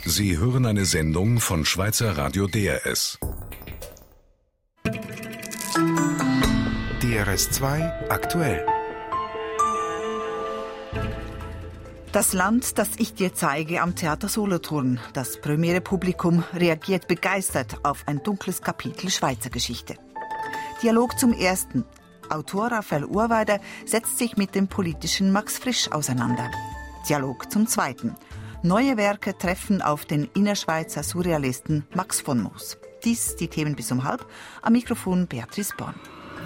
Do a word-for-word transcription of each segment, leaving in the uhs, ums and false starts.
Sie hören eine Sendung von Schweizer Radio D R S. D R S zwei aktuell. Das Land, das ich dir zeige am Theater Solothurn. Das Premiere-Publikum reagiert begeistert auf ein dunkles Kapitel Schweizer Geschichte. Dialog zum ersten. Autor Raphael Urweider setzt sich mit dem politischen Max Frisch auseinander. Dialog zum zweiten. Neue Werke treffen auf den Innerschweizer Surrealisten Max von Moos. Dies die Themen bis um halb. Am Mikrofon Beatrice Born.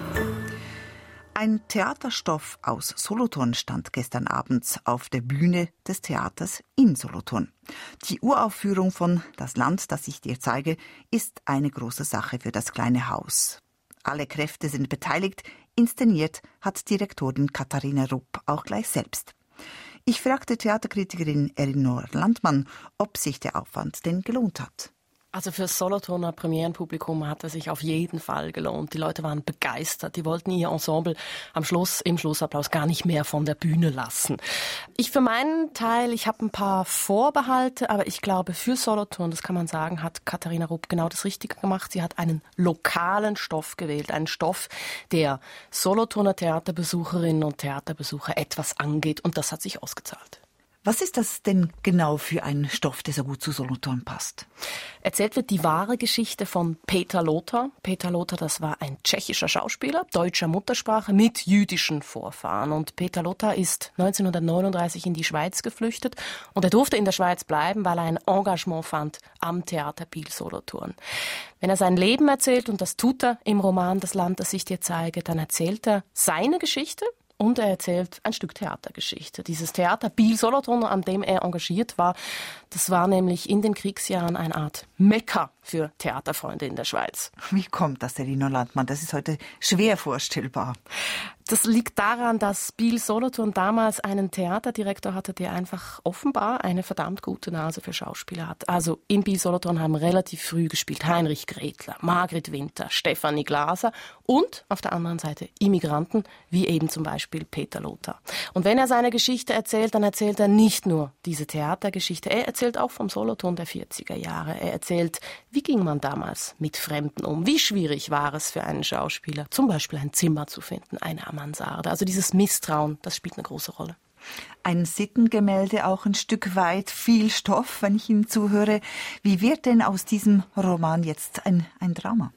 Ein Theaterstoff aus Solothurn stand gestern Abend auf der Bühne des Theaters in Solothurn. Die Uraufführung von Das Land, das ich dir zeige, ist eine große Sache für das kleine Haus. Alle Kräfte sind beteiligt, inszeniert hat Direktorin Katharina Rupp auch gleich selbst. Ich fragte Theaterkritikerin Elinor Landmann, ob sich der Aufwand denn gelohnt hat. Also für das Solothurner Premierenpublikum hat er sich auf jeden Fall gelohnt. Die Leute waren begeistert. Die wollten ihr Ensemble am Schluss, im Schlussapplaus gar nicht mehr von der Bühne lassen. Ich für meinen Teil, ich habe ein paar Vorbehalte, aber ich glaube, für Solothurn, das kann man sagen, hat Katharina Rupp genau das Richtige gemacht. Sie hat einen lokalen Stoff gewählt. Einen Stoff, der Solothurner Theaterbesucherinnen und Theaterbesucher etwas angeht. Und das hat sich ausgezahlt. Was ist das denn genau für ein Stoff, der so gut zu Solothurn passt? Erzählt wird die wahre Geschichte von Peter Lothar. Peter Lothar, das war ein tschechischer Schauspieler, deutscher Muttersprache mit jüdischen Vorfahren. Und Peter Lothar ist neunzehnhundertneununddreißig in die Schweiz geflüchtet. Und er durfte in der Schweiz bleiben, weil er ein Engagement fand am Theater Biel Solothurn. Wenn er sein Leben erzählt, und das tut er im Roman Das Land, das ich dir zeige, dann erzählt er seine Geschichte. Und er erzählt ein Stück Theatergeschichte. Dieses Theater Biel Solothurn, an dem er engagiert war, das war nämlich in den Kriegsjahren eine Art Mekka für Theaterfreunde in der Schweiz. Wie kommt das, Elinor Landmann? Das ist heute schwer vorstellbar. Das liegt daran, dass Biel Solothurn damals einen Theaterdirektor hatte, der einfach offenbar eine verdammt gute Nase für Schauspieler hat. Also in Biel Solothurn haben relativ früh gespielt Heinrich Gretler, Margrit Winter, Stefanie Glaser und auf der anderen Seite Immigranten, wie eben zum Beispiel Peter Lothar. Und wenn er seine Geschichte erzählt, dann erzählt er nicht nur diese Theatergeschichte, er erzählt auch vom Solothurn der vierziger Jahre. Er erzählt, wie ging man damals mit Fremden um? Wie schwierig war es für einen Schauspieler, zum Beispiel ein Zimmer zu finden, eine Mansarde. Also dieses Misstrauen, das spielt eine große Rolle. Ein Sittengemälde, auch ein Stück weit, viel Stoff, wenn ich Ihnen zuhöre. Wie wird denn aus diesem Roman jetzt ein, ein Drama?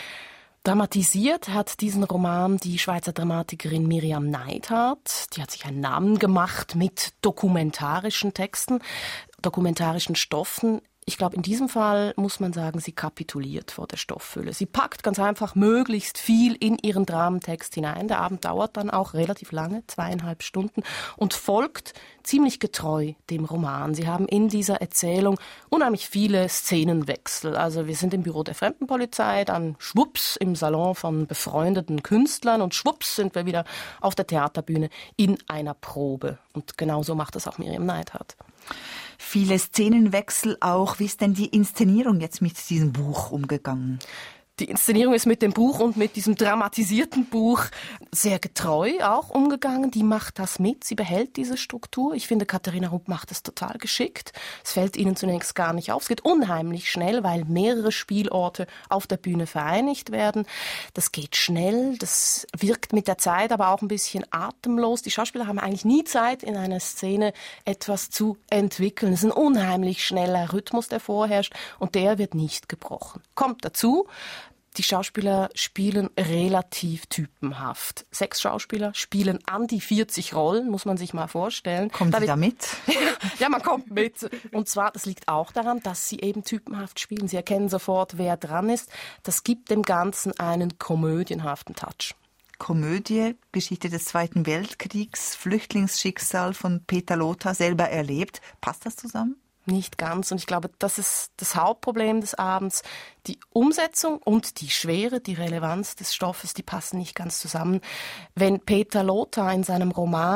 Dramatisiert hat diesen Roman die Schweizer Dramatikerin Miriam Neidhardt. Die hat sich einen Namen gemacht mit dokumentarischen Texten, dokumentarischen Stoffen. Ich glaube, in diesem Fall muss man sagen, sie kapituliert vor der Stofffülle. Sie packt ganz einfach möglichst viel in ihren Dramentext hinein. Der Abend dauert dann auch relativ lange, zweieinhalb Stunden, und folgt ziemlich getreu dem Roman. Sie haben in dieser Erzählung unheimlich viele Szenenwechsel. Also wir sind im Büro der Fremdenpolizei, dann schwupps im Salon von befreundeten Künstlern und schwupps sind wir wieder auf der Theaterbühne in einer Probe. Und genauso macht das auch Miriam Neidhardt. Viele Szenenwechsel auch. Wie ist denn die Inszenierung jetzt mit diesem Buch umgegangen? Die Inszenierung ist mit dem Buch und mit diesem dramatisierten Buch sehr getreu auch umgegangen. Die macht das mit, sie behält diese Struktur. Ich finde, Katharina Rupp macht es total geschickt. Es fällt ihnen zunächst gar nicht auf. Es geht unheimlich schnell, weil mehrere Spielorte auf der Bühne vereinigt werden. Das geht schnell, das wirkt mit der Zeit aber auch ein bisschen atemlos. Die Schauspieler haben eigentlich nie Zeit, in einer Szene etwas zu entwickeln. Es ist ein unheimlich schneller Rhythmus, der vorherrscht, und der wird nicht gebrochen. Kommt dazu, die Schauspieler spielen relativ typenhaft. Sechs Schauspieler spielen an die vierzig Rollen, muss man sich mal vorstellen. Kommen Sie da mit? Ja, man kommt mit. Und zwar, das liegt auch daran, dass sie eben typenhaft spielen. Sie erkennen sofort, wer dran ist. Das gibt dem Ganzen einen komödienhaften Touch. Komödie, Geschichte des Zweiten Weltkriegs, Flüchtlingsschicksal von Peter Lothar, selber erlebt. Passt das zusammen? Nicht ganz. Und ich glaube, das ist das Hauptproblem des Abends. Die Umsetzung und die Schwere, die Relevanz des Stoffes, die passen nicht ganz zusammen. Wenn Peter Lothar in seinem Roman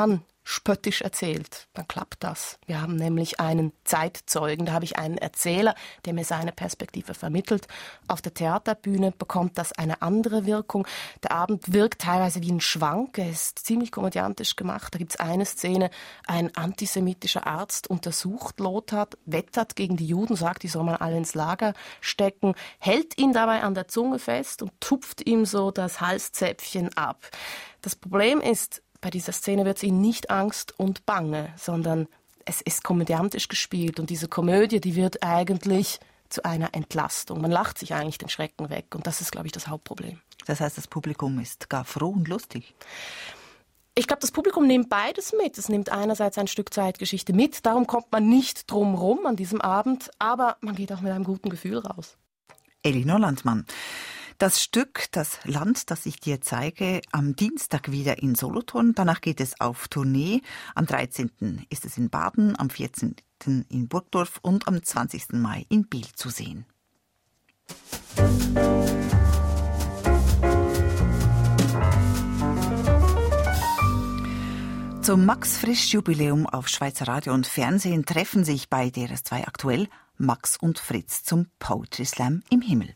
spöttisch erzählt, dann klappt das. Wir haben nämlich einen Zeitzeugen, da habe ich einen Erzähler, der mir seine Perspektive vermittelt. Auf der Theaterbühne bekommt das eine andere Wirkung. Der Abend wirkt teilweise wie ein Schwank, er ist ziemlich komödiantisch gemacht. Da gibt es eine Szene, ein antisemitischer Arzt untersucht Lothar, wettert gegen die Juden, sagt, die soll man alle ins Lager stecken, hält ihn dabei an der Zunge fest und tupft ihm so das Halszäpfchen ab. Das Problem ist, bei dieser Szene wird es ihnen nicht Angst und Bange, sondern es ist komödiantisch gespielt. Und diese Komödie, die wird eigentlich zu einer Entlastung. Man lacht sich eigentlich den Schrecken weg. Und das ist, glaube ich, das Hauptproblem. Das heißt, das Publikum ist gar froh und lustig? Ich glaube, das Publikum nimmt beides mit. Es nimmt einerseits ein Stück Zeitgeschichte mit. Darum kommt man nicht drum rum an diesem Abend. Aber man geht auch mit einem guten Gefühl raus. Elinor Landmann. Das Stück Das Land, das ich dir zeige, am Dienstag wieder in Solothurn. Danach geht es auf Tournee. Am dreizehnten ist es in Baden, am vierzehnten in Burgdorf und am zwanzigsten Mai in Biel zu sehen. Zum Max-Frisch-Jubiläum auf Schweizer Radio und Fernsehen treffen sich bei D R S zwei aktuell Max und Fritz zum Poetry Slam im Himmel.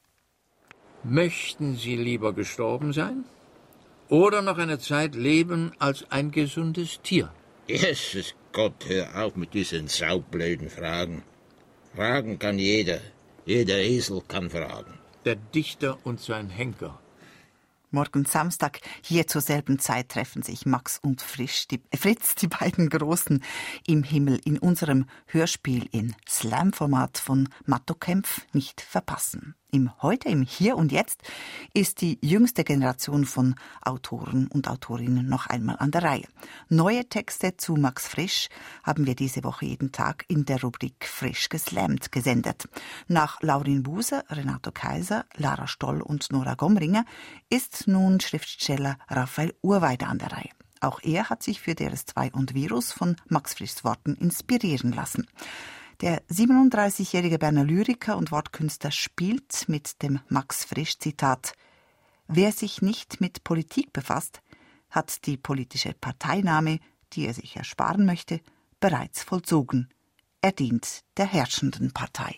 Möchten Sie lieber gestorben sein oder noch eine Zeit leben als ein gesundes Tier? Jesus Gott, hör auf mit diesen saublöden Fragen. Fragen kann jeder. Jeder Esel kann fragen. Der Dichter und sein Henker. Morgen Samstag, hier zur selben Zeit, treffen sich Max und Frisch, die, Fritz, die beiden Großen, im Himmel in unserem Hörspiel in Slam-Format von Matto Kempf nicht verpassen. Im Heute, im Hier und Jetzt ist die jüngste Generation von Autoren und Autorinnen noch einmal an der Reihe. Neue Texte zu Max Frisch haben wir diese Woche jeden Tag in der Rubrik Frisch geslammt gesendet. Nach Laurin Buser, Renato Kaiser, Lara Stoll und Nora Gomringer ist nun Schriftsteller Raphael Urweider an der Reihe. Auch er hat sich für D R S zwei und Virus von Max Frischs Worten inspirieren lassen. Der siebenunddreißigjährige Berner Lyriker und Wortkünstler spielt mit dem Max Frisch-Zitat: Wer sich nicht mit Politik befasst, hat die politische Parteinahme, die er sich ersparen möchte, bereits vollzogen. Er dient der herrschenden Partei.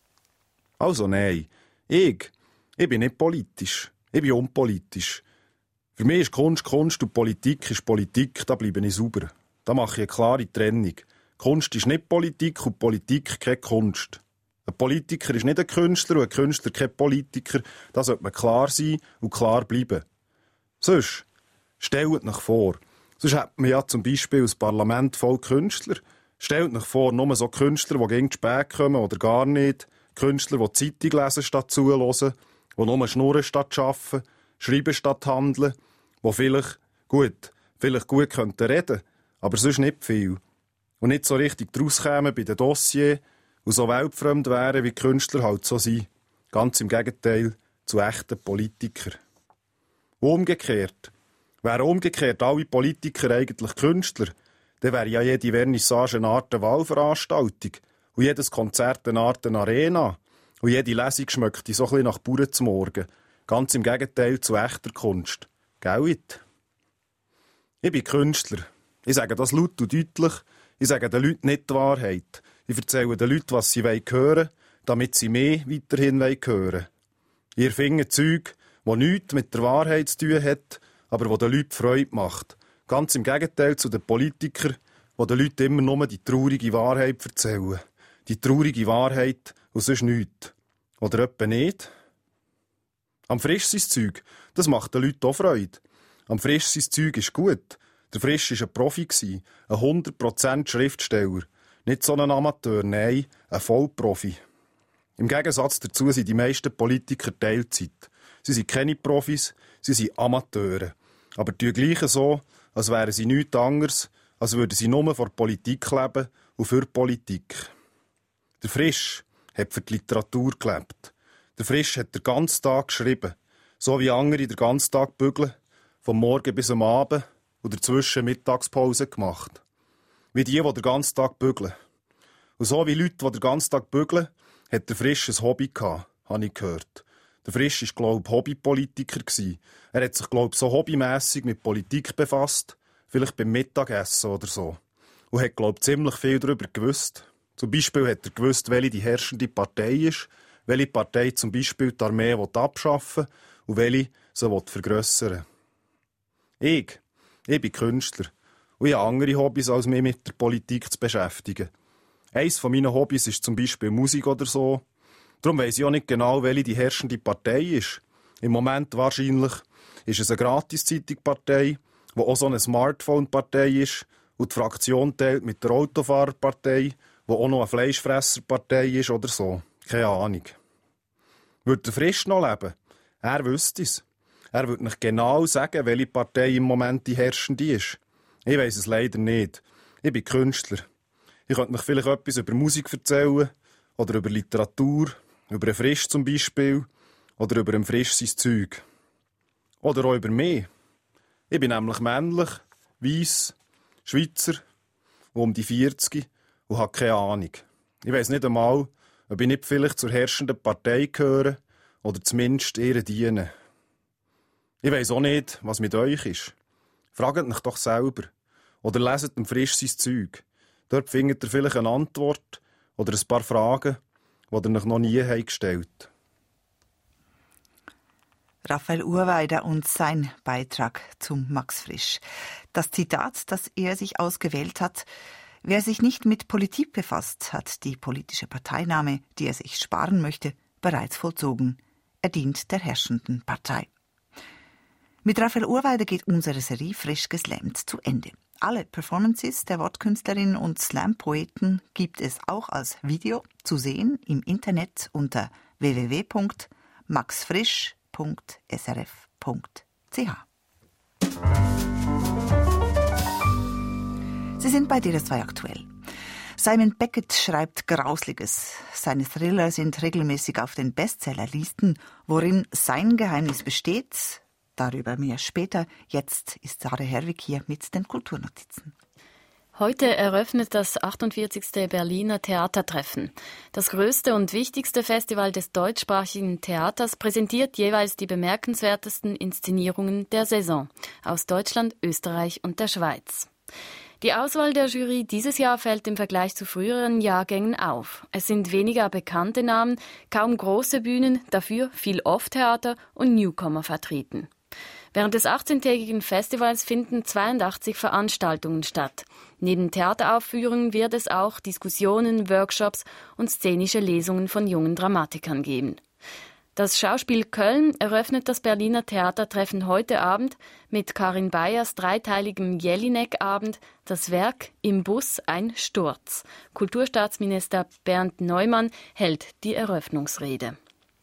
Also nein, ich, ich bin nicht politisch, ich bin unpolitisch. Für mich ist Kunst Kunst und Politik ist Politik, da bleibe ich sauber. Da mache ich eine klare Trennung. Kunst ist nicht Politik und Politik keine Kunst. Ein Politiker ist nicht ein Künstler und ein Künstler kein Politiker. Da sollte man klar sein und klar bleiben. Sonst, stellt euch vor, sonst hat man ja zum Beispiel ein Parlament voll Künstler. Stellt euch vor, nur so Künstler, die gegen spät kommen oder gar nicht. Künstler, die Zeitung lesen statt zuhören, die nur schnurren statt arbeiten, schreiben statt handeln, die vielleicht gut, vielleicht gut könnten reden, aber sonst nicht viel. Und nicht so richtig draus kämen bei den Dossiers und so weltfremd wären, wie die Künstler halt so sind. Ganz im Gegenteil zu echten Politikern. Und umgekehrt. Wären umgekehrt alle Politiker eigentlich Künstler, dann wäre ja jede Vernissage eine Art Wahlveranstaltung und jedes Konzert eine Art Arena und jede Lesung schmeckt so ein bisschen nach Bauern zum Morgen. Ganz im Gegenteil zu echter Kunst. Gell? Ich bin Künstler. Ich sage das laut und deutlich. Ich sage den Leuten nicht die Wahrheit. Ich erzähle den Leuten, was sie hören wollen, damit sie mehr weiterhin hören wollen. Ich erfinde Zeug, das nichts mit der Wahrheit zu tun hat, aber das den Leuten Freude macht. Ganz im Gegenteil zu den Politikern, die den Leuten immer nur die traurige Wahrheit erzählen. Die traurige Wahrheit und sonst nichts. Oder etwa nicht. Am Frisch sein Zeug, das macht den Leuten auch Freude. Am Frisch sein Zeug ist gut. Der Frisch war ein Profi, ein hundert Prozent Schriftsteller. Nicht so ein Amateur, nein, ein Vollprofi. Im Gegensatz dazu sind die meisten Politiker Teilzeit. Sie sind keine Profis, sie sind Amateure. Aber die gleich so, als wären sie nichts anderes, als würden sie nur vor Politik leben und für Politik. Der Frisch hat für die Literatur gelebt. Der Frisch hat den ganzen Tag geschrieben, so wie andere den ganzen Tag bügeln, vom Morgen bis am Abend, und dazwischen Mittagspause gemacht. Wie die, die den ganzen Tag bügeln. Und so wie Leute, die den ganzen Tag bügeln, hat der Frisch ein Hobby gehabt, habe ich gehört. Der Frisch war, glaube ich, Hobbypolitiker. Er hat sich, glaube ich, so hobbymässig mit Politik befasst, vielleicht beim Mittagessen oder so. Und hat, glaube ich, ziemlich viel darüber gewusst. Zum Beispiel hat er gewusst, welche die herrschende Partei ist, welche Partei zum Beispiel die Armee abschaffen will und welche sie vergrössern will. Ich, ich bin Künstler und ich habe andere Hobbys, als mich mit der Politik zu beschäftigen. Eines von meinen Hobbys ist zum Beispiel Musik oder so. Darum weiss ich auch nicht genau, welche die herrschende Partei ist. Im Moment wahrscheinlich ist es eine Gratis-Zeitung-Partei, die auch so eine Smartphone-Partei ist und die Fraktion teilt mit der Autofahrerpartei, die auch noch eine Fleischfresserpartei ist oder so. Keine Ahnung. Würde der Frisch noch leben? Er wüsste es. Er würde nicht genau sagen, welche Partei im Moment die herrschende ist. Ich weiss es leider nicht. Ich bin Künstler. Ich könnte euch vielleicht etwas über Musik erzählen oder über Literatur, über einen Frisch zum Beispiel oder über einen Frisch sein Zeug. Oder auch über mich. Ich bin nämlich männlich, weiss, Schweizer und um die vierzig und habe keine Ahnung. Ich weiss nicht einmal, ob ich nicht vielleicht zur herrschenden Partei gehöre oder zumindest ihr diene. Ich weiss auch nicht, was mit euch ist. Fragt mich doch selber. Oder leset dem Frisch sein Zeug. Dort findet ihr vielleicht eine Antwort oder ein paar Fragen, die ihr euch noch nie gestellt habt. Raphael Urweider und sein Beitrag zum Max Frisch. Das Zitat, das er sich ausgewählt hat: Wer sich nicht mit Politik befasst, hat die politische Parteinahme, die er sich sparen möchte, bereits vollzogen. Er dient der herrschenden Partei. Mit Raphael Urweider geht unsere Serie Frisch geslammt zu Ende. Alle Performances der Wortkünstlerin und Slam-Poeten gibt es auch als Video zu sehen im Internet unter w w w punkt max frisch punkt s r f punkt c h. Sie sind bei D R S zwei aktuell. Simon Beckett schreibt Grausliches. Seine Thriller sind regelmäßig auf den Bestsellerlisten. Worin sein Geheimnis besteht, darüber mehr später. Jetzt ist Sarah Herwig hier mit den Kulturnotizen. Heute eröffnet das achtundvierzigste Berliner Theatertreffen. Das größte und wichtigste Festival des deutschsprachigen Theaters präsentiert jeweils die bemerkenswertesten Inszenierungen der Saison aus Deutschland, Österreich und der Schweiz. Die Auswahl der Jury dieses Jahr fällt im Vergleich zu früheren Jahrgängen auf. Es sind weniger bekannte Namen, kaum große Bühnen, dafür viel Off-Theater und Newcomer vertreten. Während des achtzehntägigen Festivals finden zweiundachtzig Veranstaltungen statt. Neben Theateraufführungen wird es auch Diskussionen, Workshops und szenische Lesungen von jungen Dramatikern geben. Das Schauspiel Köln eröffnet das Berliner Theatertreffen heute Abend mit Karin Bayers dreiteiligem Jelinek-Abend, das Werk Im Bus ein Sturz. Kulturstaatsminister Bernd Neumann hält die Eröffnungsrede.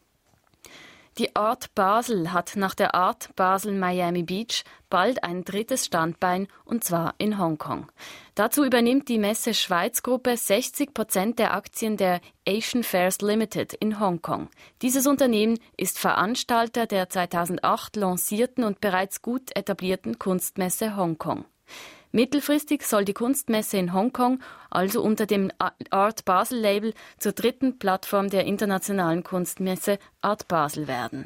Die Art Basel hat nach der Art Basel Miami Beach bald ein drittes Standbein, und zwar in Hongkong. Dazu übernimmt die Messe Schweiz Gruppe sechzig Prozent der Aktien der Asian Fairs Limited in Hongkong. Dieses Unternehmen ist Veranstalter der zweitausendacht lancierten und bereits gut etablierten Kunstmesse Hongkong. Mittelfristig soll die Kunstmesse in Hongkong also unter dem Art Basel Label zur dritten Plattform der internationalen Kunstmesse Art Basel werden.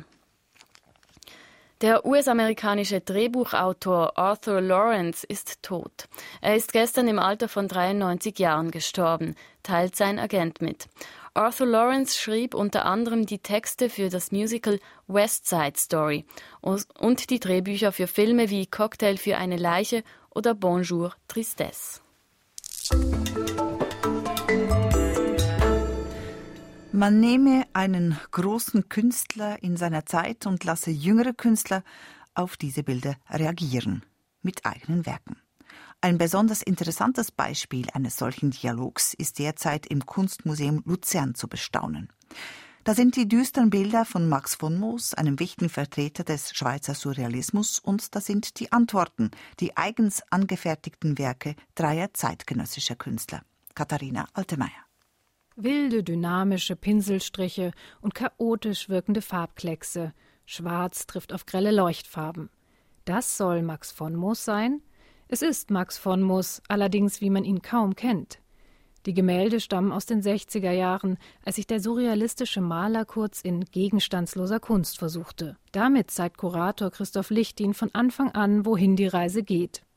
Der U S-amerikanische Drehbuchautor Arthur Lawrence ist tot. Er ist gestern im Alter von dreiundneunzig Jahren gestorben, teilt sein Agent mit. Arthur Lawrence schrieb unter anderem die Texte für das Musical West Side Story und die Drehbücher für Filme wie Cocktail für eine Leiche oder Bonjour Tristesse. Man nehme einen großen Künstler in seiner Zeit und lasse jüngere Künstler auf diese Bilder reagieren, mit eigenen Werken. Ein besonders interessantes Beispiel eines solchen Dialogs ist derzeit im Kunstmuseum Luzern zu bestaunen. Da sind die düsteren Bilder von Max von Moos, einem wichtigen Vertreter des Schweizer Surrealismus, und da sind die Antworten, die eigens angefertigten Werke dreier zeitgenössischer Künstler. Katharina Altemeyer. Wilde, dynamische Pinselstriche und chaotisch wirkende Farbkleckse. Schwarz trifft auf grelle Leuchtfarben. Das soll Max von Moos sein? Es ist Max von Moos, allerdings wie man ihn kaum kennt. Die Gemälde stammen aus den sechziger Jahren, als sich der surrealistische Maler kurz in gegenstandsloser Kunst versuchte. Damit zeigt Kurator Christoph Lichtin von Anfang an, wohin die Reise geht.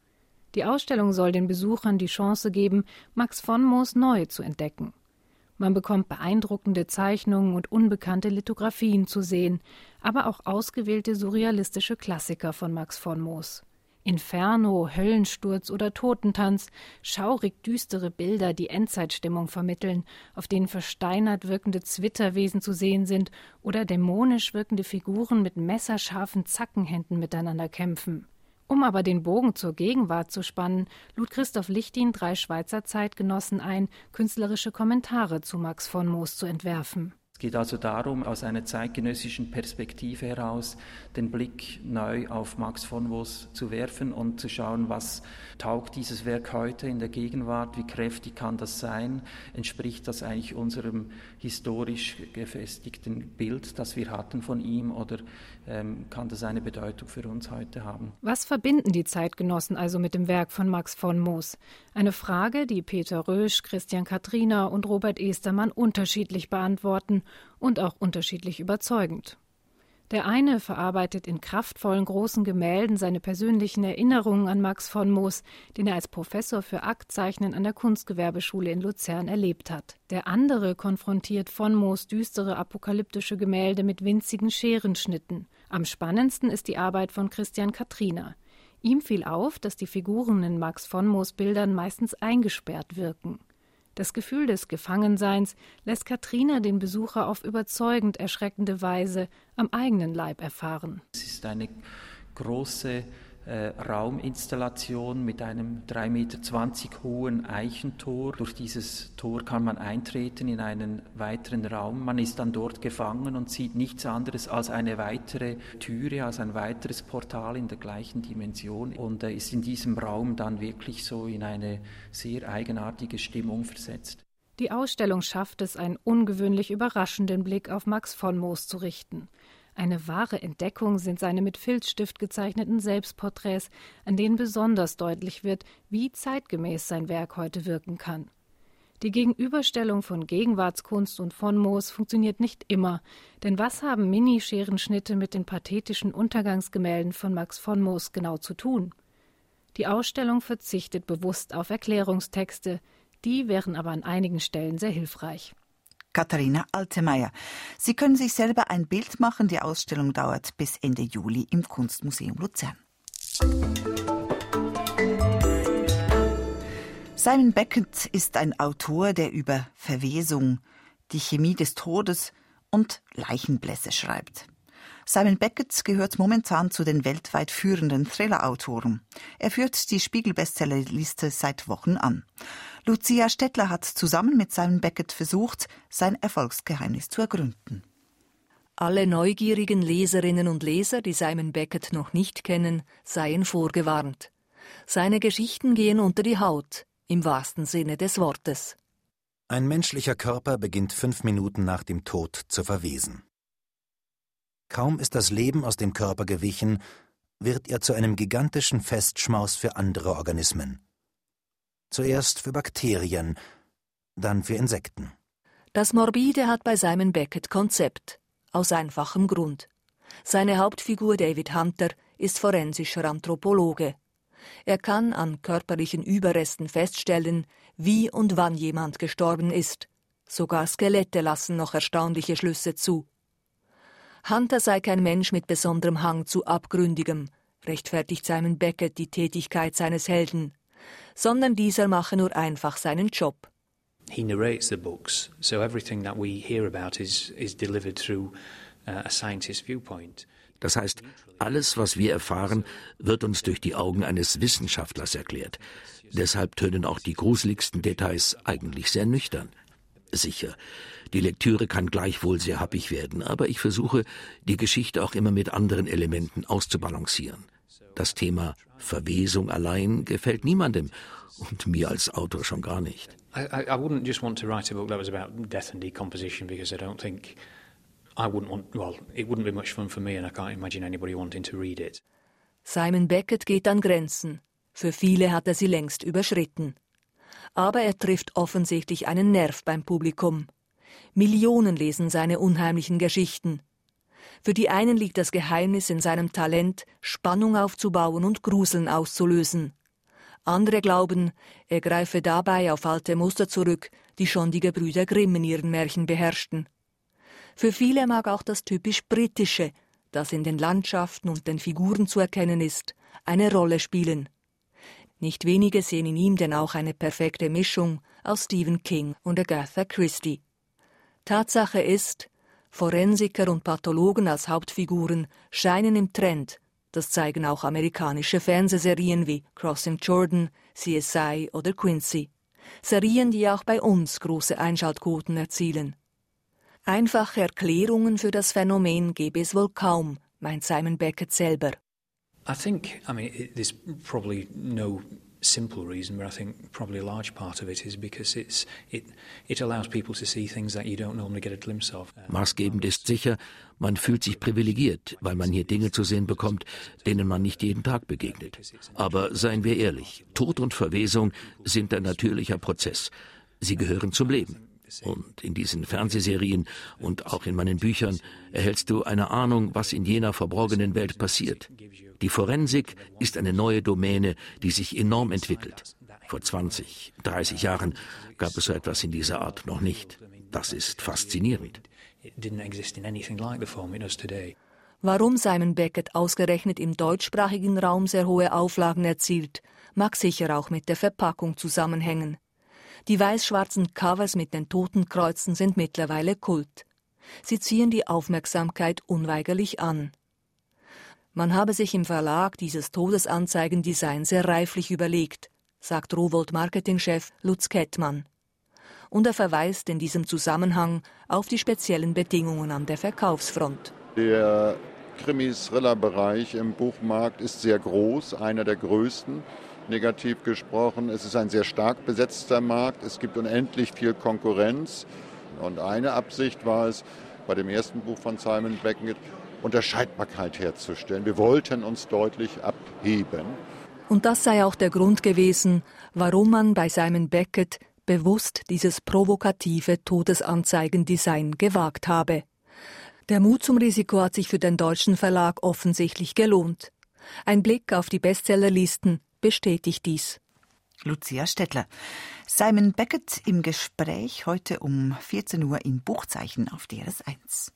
Die Ausstellung soll den Besuchern die Chance geben, Max von Moos neu zu entdecken. Man bekommt beeindruckende Zeichnungen und unbekannte Lithografien zu sehen, aber auch ausgewählte surrealistische Klassiker von Max von Moos. Inferno, Höllensturz oder Totentanz, schaurig düstere Bilder, die Endzeitstimmung vermitteln, auf denen versteinert wirkende Zwitterwesen zu sehen sind oder dämonisch wirkende Figuren mit messerscharfen Zackenhänden miteinander kämpfen. Um aber den Bogen zur Gegenwart zu spannen, lud Christoph Lichtin drei Schweizer Zeitgenossen ein, künstlerische Kommentare zu Max von Moos zu entwerfen. Es geht also darum, aus einer zeitgenössischen Perspektive heraus den Blick neu auf Max von Moos zu werfen und zu schauen, was taugt dieses Werk heute in der Gegenwart, wie kräftig kann das sein, entspricht das eigentlich unserem historisch gefestigten Bild, das wir hatten von ihm, oder ähm, kann das eine Bedeutung für uns heute haben? Was verbinden die Zeitgenossen also mit dem Werk von Max von Moos? Eine Frage, die Peter Rösch, Christian Katriner und Robert Estermann unterschiedlich beantworten und auch unterschiedlich überzeugend. Der eine verarbeitet in kraftvollen großen Gemälden seine persönlichen Erinnerungen an Max von Moos, den er als Professor für Aktzeichnen an der Kunstgewerbeschule in Luzern erlebt hat. Der andere konfrontiert von Moos düstere apokalyptische Gemälde mit winzigen Scherenschnitten. Am spannendsten ist die Arbeit von Christian Katriner. Ihm fiel auf, dass die Figuren in Max von Moos Bildern meistens eingesperrt wirken. Das Gefühl des Gefangenseins lässt Katriner den Besucher auf überzeugend erschreckende Weise am eigenen Leib erfahren. Es ist eine große äh, Rauminstallation mit einem drei Meter zwanzig hohen Eichentor. Durch dieses Tor kann man eintreten in einen weiteren Raum. Man ist dann dort gefangen und sieht nichts anderes als eine weitere Türe, als ein weiteres Portal in der gleichen Dimension und äh, ist in diesem Raum dann wirklich so in eine sehr eigenartige Stimmung versetzt. Die Ausstellung schafft es, einen ungewöhnlich überraschenden Blick auf Max von Moos zu richten. Eine wahre Entdeckung sind seine mit Filzstift gezeichneten Selbstporträts, an denen besonders deutlich wird, wie zeitgemäß sein Werk heute wirken kann. Die Gegenüberstellung von Gegenwartskunst und von Moos funktioniert nicht immer, denn was haben Minischerenschnitte mit den pathetischen Untergangsgemälden von Max von Moos genau zu tun? Die Ausstellung verzichtet bewusst auf Erklärungstexte, die wären aber an einigen Stellen sehr hilfreich. Katharina Altemeyer. Sie können sich selber ein Bild machen. Die Ausstellung dauert bis Ende Juli im Kunstmuseum Luzern. Simon Beckett ist ein Autor, der über Verwesung, die Chemie des Todes und Leichenblässe schreibt. Simon Beckett gehört momentan zu den weltweit führenden Thriller-Autoren. Er führt die Spiegel-Bestsellerliste seit Wochen an. Lucia Stettler hat zusammen mit Simon Beckett versucht, sein Erfolgsgeheimnis zu ergründen. Alle neugierigen Leserinnen und Leser, die Simon Beckett noch nicht kennen, seien vorgewarnt. Seine Geschichten gehen unter die Haut, im wahrsten Sinne des Wortes. Ein menschlicher Körper beginnt fünf Minuten nach dem Tod zu verwesen. Kaum ist das Leben aus dem Körper gewichen, wird er zu einem gigantischen Festschmaus für andere Organismen. Zuerst für Bakterien, dann für Insekten. Das Morbide hat bei Simon Beckett Konzept, aus einfachem Grund. Seine Hauptfigur David Hunter ist forensischer Anthropologe. Er kann an körperlichen Überresten feststellen, wie und wann jemand gestorben ist. Sogar Skelette lassen noch erstaunliche Schlüsse zu. Hunter sei kein Mensch mit besonderem Hang zu Abgründigem, rechtfertigt Simon Beckett die Tätigkeit seines Helden, sondern dieser mache nur einfach seinen Job. He narrates the books, so everything that we hear about is is delivered through uh, a scientist's viewpoint. Das heißt, alles, was wir erfahren, wird uns durch die Augen eines Wissenschaftlers erklärt. Deshalb tönen auch die gruseligsten Details eigentlich sehr nüchtern. Sicher, die Lektüre kann gleichwohl sehr happig werden, aber ich versuche, die Geschichte auch immer mit anderen Elementen auszubalancieren. Das Thema Verwesung allein gefällt niemandem und mir als Autor schon gar nicht. I, I, I wouldn't just want to write a book that was about death and decomposition because I don't think I wouldn't want, well, it wouldn't be much fun for me and I can't imagine anybody wanting to read it. Simon Beckett geht an Grenzen. Für viele hat er sie längst überschritten. Aber er trifft offensichtlich einen Nerv beim Publikum. Millionen lesen seine unheimlichen Geschichten. Für die einen liegt das Geheimnis in seinem Talent, Spannung aufzubauen und Gruseln auszulösen. Andere glauben, er greife dabei auf alte Muster zurück, die schon die Gebrüder Grimm in ihren Märchen beherrschten. Für viele mag auch das typisch Britische, das in den Landschaften und den Figuren zu erkennen ist, eine Rolle spielen. Nicht wenige sehen in ihm denn auch eine perfekte Mischung aus Stephen King und Agatha Christie. Tatsache ist, Forensiker und Pathologen als Hauptfiguren scheinen im Trend. Das zeigen auch amerikanische Fernsehserien wie Crossing Jordan, C S I oder Quincy. Serien, die auch bei uns große Einschaltquoten erzielen. Einfache Erklärungen für das Phänomen gäbe es wohl kaum, meint Simon Beckett selber. I think, I mean, it, there's probably no simple reason, but I think probably a large part of it is because it's it it allows people to see things that you don't normally get a glimpse of. Maßgebend ist sicher, man fühlt sich privilegiert, weil man hier Dinge zu sehen bekommt, denen man nicht jeden Tag begegnet. Aber seien wir ehrlich, Tod und Verwesung sind ein natürlicher Prozess. Sie gehören zum Leben. Und in diesen Fernsehserien und auch in meinen Büchern erhältst du eine Ahnung, was in jener verborgenen Welt passiert. Die Forensik ist eine neue Domäne, die sich enorm entwickelt. Vor zwanzig, dreißig Jahren gab es so etwas in dieser Art noch nicht. Das ist faszinierend. Warum Simon Beckett ausgerechnet im deutschsprachigen Raum sehr hohe Auflagen erzielt, mag sicher auch mit der Verpackung zusammenhängen. Die weiß-schwarzen Covers mit den Totenkreuzen sind mittlerweile Kult. Sie ziehen die Aufmerksamkeit unweigerlich an. Man habe sich im Verlag dieses Todesanzeigendesign sehr reiflich überlegt, sagt Rowohlt-Marketingchef Lutz Kettmann. Und er verweist in diesem Zusammenhang auf die speziellen Bedingungen an der Verkaufsfront. Der Krimi-Thriller-Bereich im Buchmarkt ist sehr groß, einer der größten. Negativ gesprochen, es ist ein sehr stark besetzter Markt, es gibt unendlich viel Konkurrenz. Und eine Absicht war es, bei dem ersten Buch von Simon Beckett Unterscheidbarkeit herzustellen. Wir wollten uns deutlich abheben. Und das sei auch der Grund gewesen, warum man bei Simon Beckett bewusst dieses provokative Todesanzeigendesign gewagt habe. Der Mut zum Risiko hat sich für den deutschen Verlag offensichtlich gelohnt. Ein Blick auf die Bestsellerlisten bestätigt dies. Lucia Stettler. Simon Beckett im Gespräch heute um vierzehn Uhr in Buchzeichen auf D R S eins.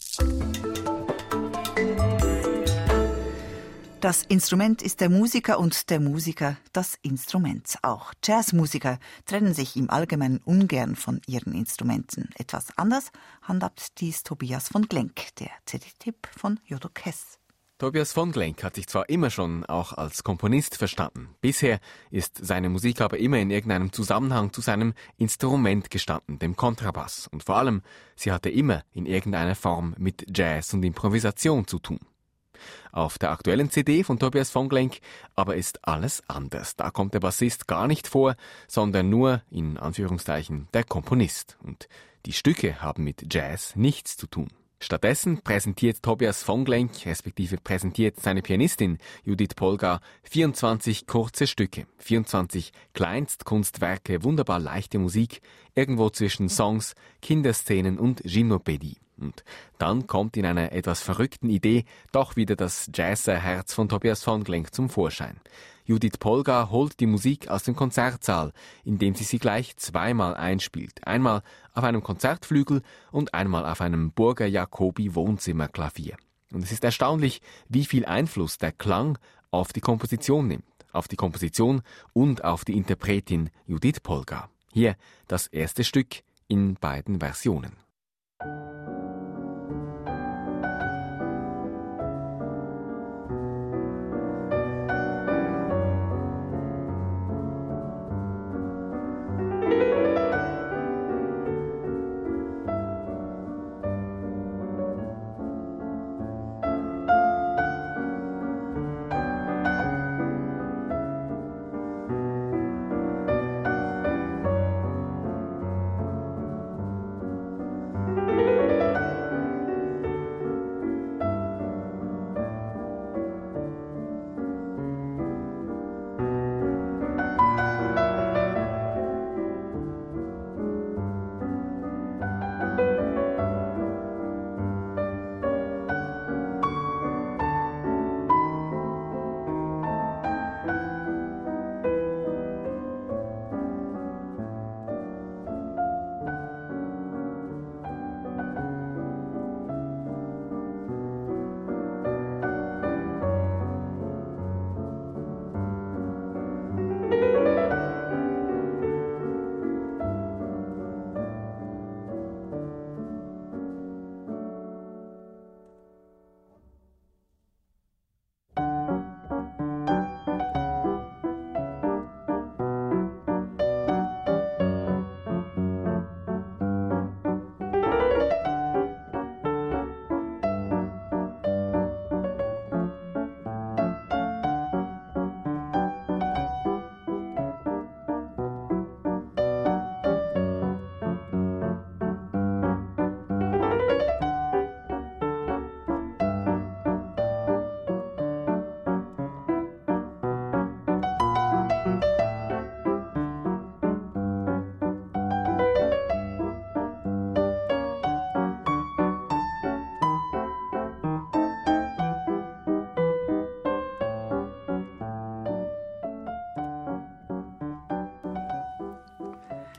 Das Instrument ist der Musiker und der Musiker das Instrument. Auch Jazzmusiker trennen sich im Allgemeinen ungern von ihren Instrumenten. Etwas anders handhabt dies Tobias von Glenk, der C D-Tipp von Jodo Kess. Tobias von Glenk hat sich zwar immer schon auch als Komponist verstanden. Bisher ist seine Musik aber immer in irgendeinem Zusammenhang zu seinem Instrument gestanden, dem Kontrabass. Und vor allem, sie hatte immer in irgendeiner Form mit Jazz und Improvisation zu tun. Auf der aktuellen C D von Tobias von Glenk aber ist alles anders. Da kommt der Bassist gar nicht vor, sondern nur, in Anführungszeichen, der Komponist. Und die Stücke haben mit Jazz nichts zu tun. Stattdessen präsentiert Tobias von Glenk, respektive präsentiert seine Pianistin Judith Polgar, vierundzwanzig kurze Stücke, vierundzwanzig Kleinstkunstwerke, wunderbar leichte Musik, irgendwo zwischen Songs, Kinderszenen und Gymnopädie. Und dann kommt in einer etwas verrückten Idee doch wieder das Jazzer-Herz von Tobias von Glenk zum Vorschein. Judith Polgar holt die Musik aus dem Konzertsaal, indem sie sie gleich zweimal einspielt. Einmal auf einem Konzertflügel und einmal auf einem Burger Jacobi Wohnzimmerklavier. Und es ist erstaunlich, wie viel Einfluss der Klang auf die Komposition nimmt. Auf die Komposition und auf die Interpretin Judith Polgar. Hier das erste Stück in beiden Versionen.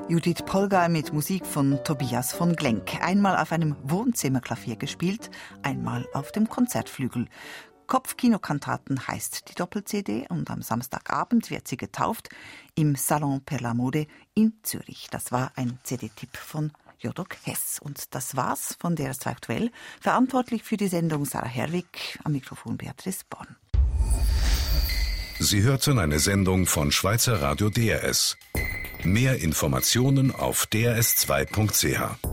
Judith Polgar mit Musik von Tobias von Glenk. Einmal auf einem Wohnzimmerklavier gespielt, einmal auf dem Konzertflügel. Kopfkinokantaten heißt die Doppel-C D und am Samstagabend wird sie getauft im Salon per la Mode in Zürich. Das war ein C D-Tipp von Jodok Hess. Und das war's von D R S zwei aktuell. Verantwortlich für die Sendung Sarah Herwig, am Mikrofon Beatrice Born. Sie hörten eine Sendung von Schweizer Radio D R S. Mehr Informationen auf d r s zwei punkt c h.